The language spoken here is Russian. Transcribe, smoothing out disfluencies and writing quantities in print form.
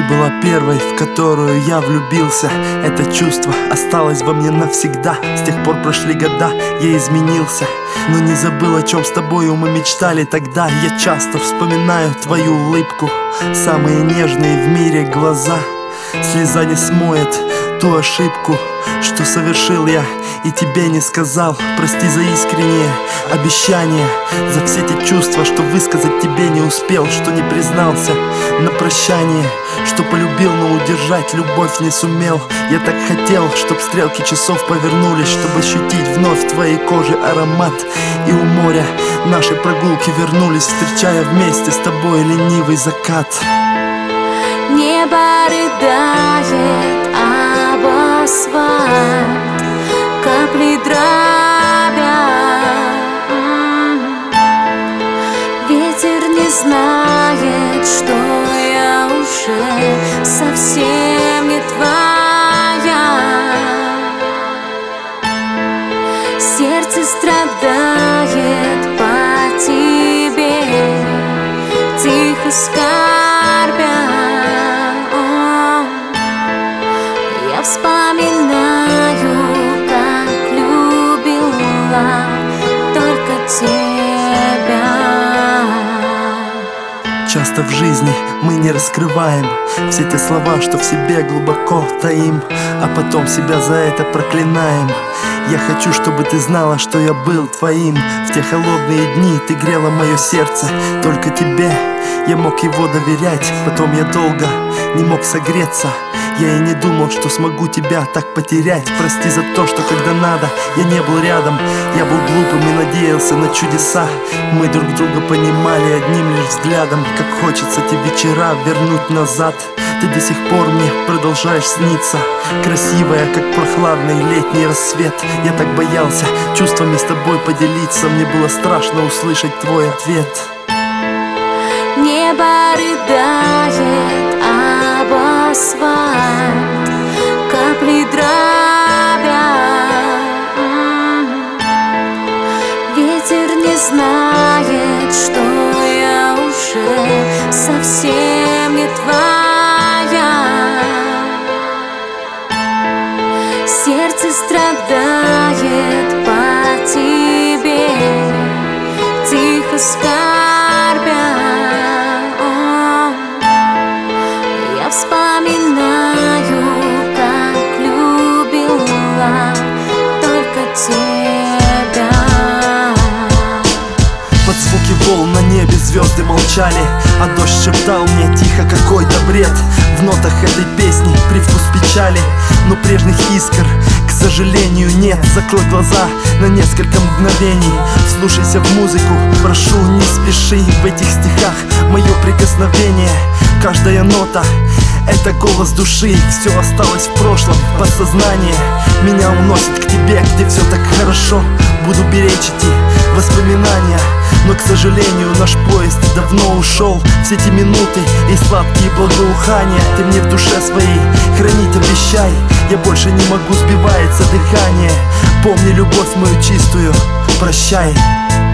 была первой, в которую я влюбился. Это чувство осталось во мне навсегда. С тех пор прошли года, я изменился, но не забыл, о чем с тобою мы мечтали тогда. Я часто вспоминаю твою улыбку, самые нежные в мире глаза. Слеза не смоет ту ошибку, что совершил я и тебе не сказал. Прости за искренние обещания, за все те чувства, что высказать тебе не успел, что не признался на прощание, что полюбил, но удержать любовь не сумел. Я так хотел, чтоб стрелки часов повернулись, чтобы ощутить вновь в твоей коже аромат. И у моря наши прогулки вернулись, встречая вместе с тобой ленивый закат. Небо рыдает об асфальт, капли дробят. Ветер не знает, что я уже совсем не твоя. Сердце страдает по тебе, тихо скорбя. Я вспоминаю, как любила только тебя. Часто в жизни мы не раскрываем все те слова, что в себе глубоко таим, а потом себя за это проклинаем. Я хочу, чтобы ты знала, что я был твоим. В те холодные дни ты грела мое сердце, только тебе я мог его доверять. Потом я долго не мог согреться, я и не думал, что смогу тебя так потерять. Прости за то, что когда надо, я не был рядом. Я был глупым и надеялся на чудеса. Мы друг друга понимали одним лишь взглядом. Как хочется те вечера вернуть назад. Ты до сих пор мне продолжаешь сниться, красивая, как прохладный летний рассвет. Я так боялся чувствами с тобой поделиться, мне было страшно услышать твой ответ. Небо рыдает об асфальт, капли дробят. Ветер не знает, что я уже совсем не твоя. Сердце страдает по тебе, тихо скорбя. Я вспоминаю, как любила только тебя. Под звуки волн на небе звезды молчали, а дождь шептал мне тихо какой-то бред. В нотах этой песни привкус печали, но прежних искр, к сожалению, нет. Закрой глаза на несколько мгновений, вслушайся в музыку, прошу, не спеши. В этих стихах мое прикосновение, каждая нота — это голос души. Все осталось в прошлом, подсознание меня уносит к тебе, где все так хорошо. Буду беречь эти воспоминания, но, к сожалению, наш поезд давно ушел. Все эти минуты и сладкие благоухания ты мне в душе своей хранить обещай. Я больше не могу, сбивается дыхание. Помни любовь мою чистую, прощай.